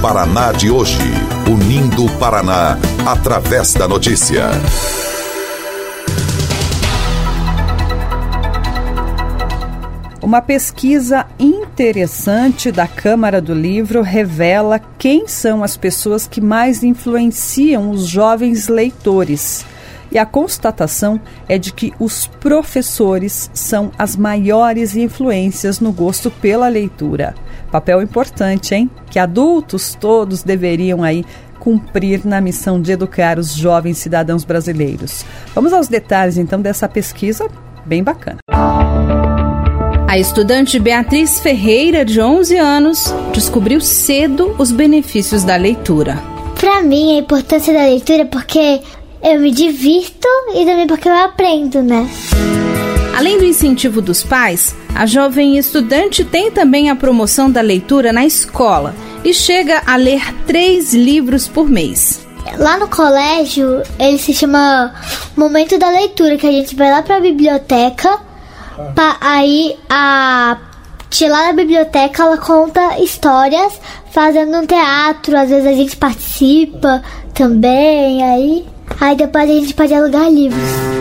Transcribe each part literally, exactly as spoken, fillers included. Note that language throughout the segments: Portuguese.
Paraná de hoje. Unindo o Paraná através da notícia. Uma pesquisa interessante da Câmara do Livro revela quem são as pessoas que mais influenciam os jovens leitores. E a constatação é de que os professores são as maiores influências no gosto pela leitura. Papel importante, hein? Que adultos todos deveriam aí cumprir na missão de educar os jovens cidadãos brasileiros. Vamos aos detalhes, então, dessa pesquisa bem bacana. A estudante Beatriz Ferreira, de onze anos, descobriu cedo os benefícios da leitura. Para mim, a importância da leitura é porque eu me divirto e também porque eu aprendo, né? Além do incentivo dos pais, a jovem estudante tem também a promoção da leitura na escola e chega a ler três livros por mês. Lá no colégio, ele se chama Momento da Leitura, que a gente vai lá para a biblioteca. Pa, aí a tia lá na biblioteca, ela conta histórias fazendo um teatro, às vezes a gente participa também, aí, aí depois a gente pode alugar livros.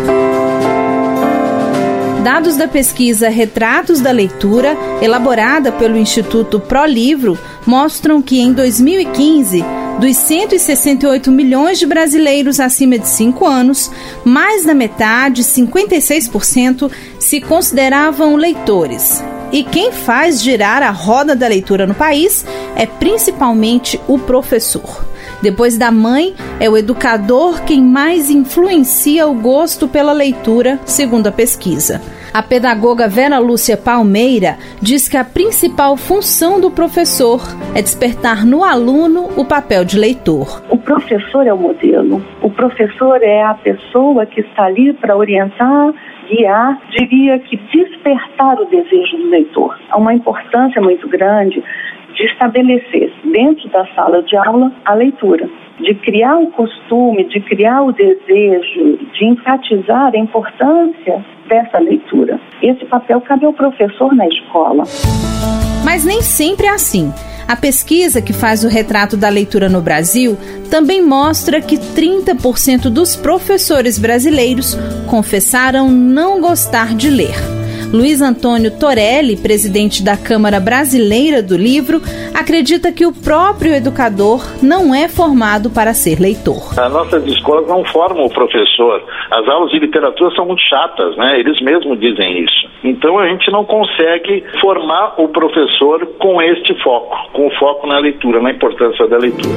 Dados da pesquisa Retratos da Leitura, elaborada pelo Instituto ProLivro, mostram que em dois mil e quinze, dos cento e sessenta e oito milhões de brasileiros acima de cinco anos, mais da metade, cinquenta e seis por cento, se consideravam leitores. E quem faz girar a roda da leitura no país é principalmente o professor. Depois da mãe, é o educador quem mais influencia o gosto pela leitura, segundo a pesquisa. A pedagoga Vera Lúcia Palmeira diz que a principal função do professor é despertar no aluno o papel de leitor. O professor é o modelo. O professor é a pessoa que está ali para orientar, guiar, diria que despertar o desejo do leitor. Há uma importância muito grande de estabelecer dentro da sala de aula a leitura, de criar o costume, de criar o desejo, de enfatizar a importância dessa leitura. Esse papel cabe ao professor na escola. Mas nem sempre é assim. A pesquisa que faz o retrato da leitura no Brasil também mostra que trinta por cento dos professores brasileiros confessaram não gostar de ler. Luiz Antônio Torelli, presidente da Câmara Brasileira do Livro, acredita que o próprio educador não é formado para ser leitor. As nossas escolas não formam o professor. As aulas de literatura são muito chatas, né? Eles mesmos dizem isso. Então a gente não consegue formar o professor com este foco, com o foco na leitura, na importância da leitura.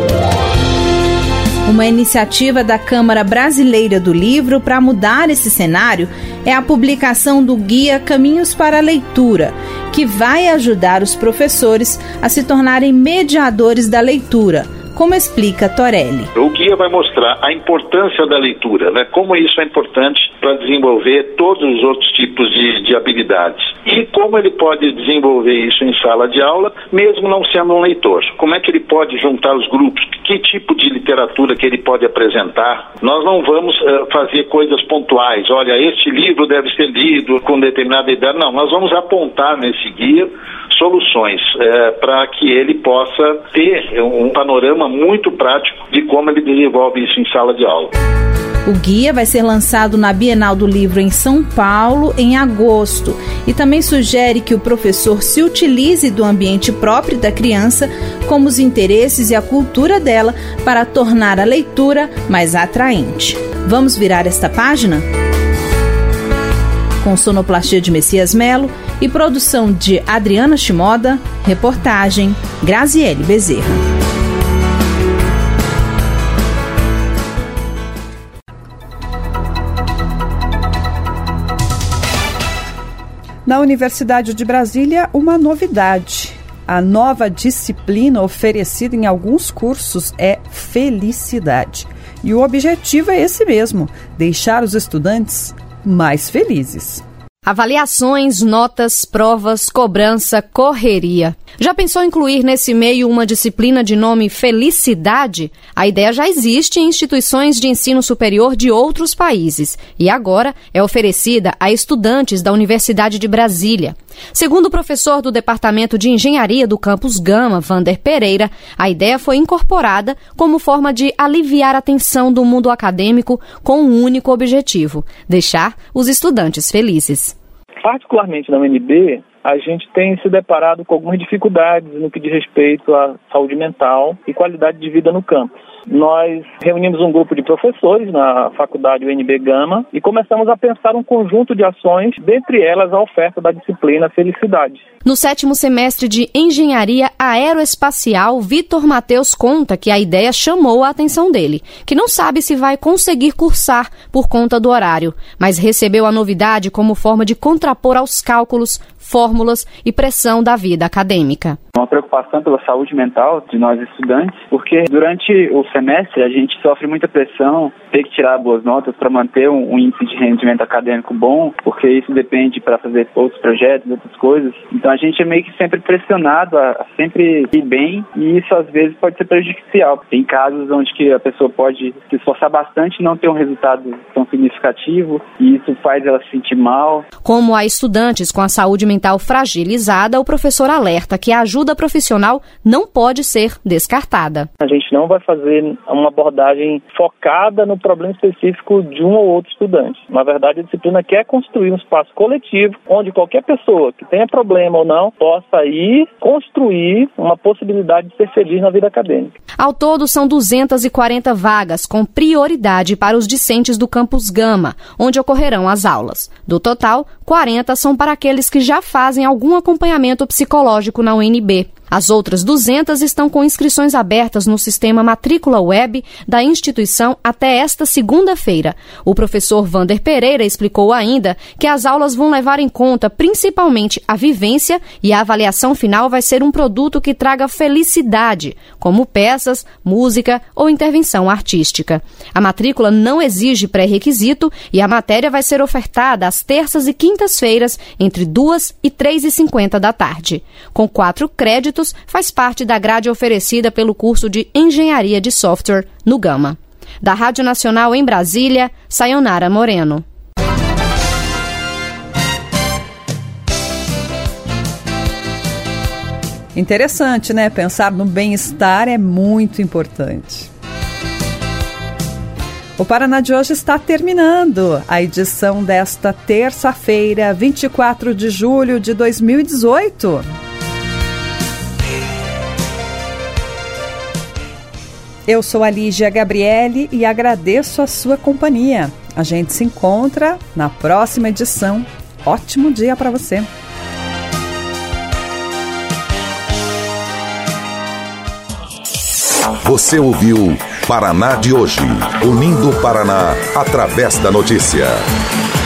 Uma iniciativa da Câmara Brasileira do Livro para mudar esse cenário é a publicação do Guia Caminhos para a Leitura, que vai ajudar os professores a se tornarem mediadores da leitura, como explica Torelli. O guia vai mostrar a importância da leitura, né? Como isso é importante para desenvolver todos os outros tipos de, de habilidades. E como ele pode desenvolver isso em sala de aula, mesmo não sendo um leitor. Como é que ele pode juntar os grupos? Que tipo de literatura que ele pode apresentar? Nós não vamos uh, fazer coisas pontuais. Olha, este livro deve ser lido com determinada idade. Não, nós vamos apontar nesse guia soluções é, para que ele possa ter um panorama muito prático de como ele desenvolve isso em sala de aula. O guia vai ser lançado na Bienal do Livro em São Paulo em agosto e também sugere que o professor se utilize do ambiente próprio da criança, como os interesses e a cultura dela, para tornar a leitura mais atraente. Vamos virar esta página? Com sonoplastia de Messias Melo e produção de Adriana Shimoda, reportagem Graziele Bezerra. Na Universidade de Brasília, uma novidade. A nova disciplina oferecida em alguns cursos é felicidade. E o objetivo é esse mesmo, deixar os estudantes mais felizes. Avaliações, notas, provas, cobrança, correria. Já pensou em incluir nesse meio uma disciplina de nome Felicidade? A ideia já existe em instituições de ensino superior de outros países e agora é oferecida a estudantes da Universidade de Brasília. Segundo o professor do Departamento de Engenharia do Campus Gama, Vander Pereira, a ideia foi incorporada como forma de aliviar a tensão do mundo acadêmico com um único objetivo: deixar os estudantes felizes. Particularmente na U N B, a gente tem se deparado com algumas dificuldades no que diz respeito à saúde mental e qualidade de vida no campus. Nós reunimos um grupo de professores na faculdade U N B Gama e começamos a pensar um conjunto de ações, dentre elas a oferta da disciplina Felicidade. No sétimo semestre de Engenharia Aeroespacial, Vitor Mateus conta que a ideia chamou a atenção dele, que não sabe se vai conseguir cursar por conta do horário, mas recebeu a novidade como forma de contrapor aos cálculos, fórmulas e pressão da vida acadêmica. Uma preocupação pela saúde mental de nós estudantes, porque durante o semestre a gente sofre muita pressão, tem que tirar boas notas para manter um, um índice de rendimento acadêmico bom, porque isso depende para fazer outros projetos, outras coisas. Então a gente é meio que sempre pressionado a, a sempre ir bem, e isso às vezes pode ser prejudicial. Tem casos onde que a pessoa pode se esforçar bastante e não ter um resultado tão significativo, e isso faz ela se sentir mal. Como há estudantes com a saúde mental fragilizada, o professor alerta que a ajuda profissional não pode ser descartada. A gente não vai fazer uma abordagem focada no problema específico de um ou outro estudante. Na verdade, a disciplina quer construir um espaço coletivo onde qualquer pessoa que tenha problema ou não possa ir construir uma possibilidade de ser feliz na vida acadêmica. Ao todo, são duzentas e quarenta vagas com prioridade para os discentes do Campus Gama, onde ocorrerão as aulas. Do total, quarenta são para aqueles que já fazem algum acompanhamento psicológico na U N B. As outras duzentas estão com inscrições abertas no sistema Matrícula Web da instituição até esta segunda-feira. O professor Vander Pereira explicou ainda que as aulas vão levar em conta principalmente a vivência, e a avaliação final vai ser um produto que traga felicidade, como peças, música ou intervenção artística. A matrícula não exige pré-requisito e a matéria vai ser ofertada às terças e quintas-feiras entre duas e três e cinquenta da tarde. Com quatro créditos, faz parte da grade oferecida pelo curso de Engenharia de Software no Gama. Da Rádio Nacional em Brasília, Sayonara Moreno. Interessante, né? Pensar no bem-estar é muito importante. O Paraná de hoje está terminando. A edição desta terça-feira, vinte e quatro de julho de dois mil e dezoito. Eu sou a Lígia Gabriele e agradeço a sua companhia. A gente se encontra na próxima edição. Ótimo dia para você. Você ouviu Paraná de hoje, unindo o Paraná através da notícia.